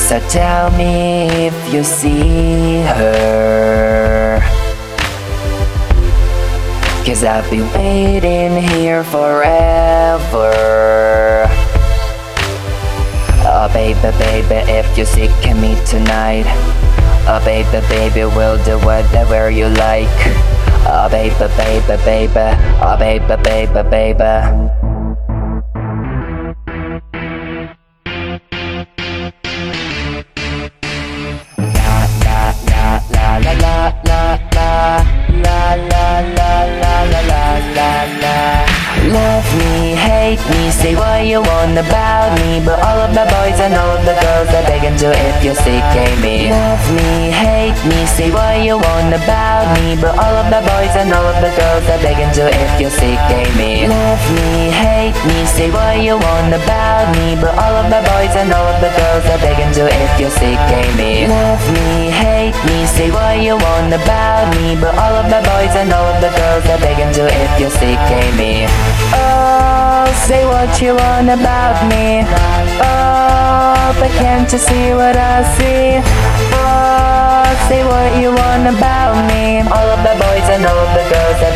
So tell me if you see her, 'cause I've been waiting here forever. Oh baby, baby, if you seek me tonight, oh baby, baby, we'll do whatever you like. Oh baby, baby, baby, oh baby, baby, baby. Love me, hate me, say what you want about me, but all of the boys and all of the girls are begging to if you CK me. Love me, hate me, say what you want about me, but all of the boys and all of the girls are begging to if you CK me. Love me, hate me, say what you want about me, but all of the boys and all of the girls are begging to if you CK me. Love me, hate me, say what you want about me, but all of the boys and all of the girls are begging to if you CK me. Oh, say what you want about me. Oh, but can't you see what I see? Oh, say what you want about me. All of the boys and all of the girls